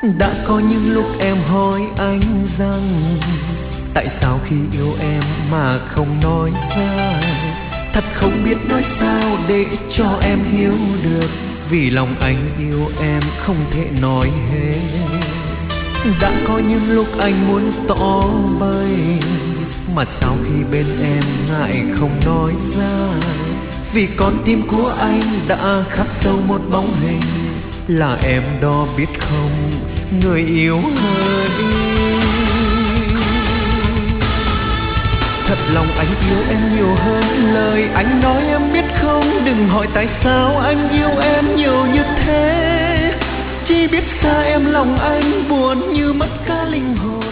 Đã có những lúc em hỏi anh rằng tại sao khi yêu em mà không nói ra. Thật không biết nói sao để cho em hiểu được, vì lòng anh yêu em không thể nói hết. Đã có những lúc anh muốn tỏ bày, mà sao khi bên em ngại không nói ra. Vì con tim của anh đã khắc sâu một bóng hình, là em đó biết không, người yêu hỡi. Thật lòng anh yêu em nhiều hơn lời anh nói, em biết không. Đừng hỏi tại sao anh yêu em nhiều như thế, chỉ biết xa em lòng anh buồn như mất cả linh hồn.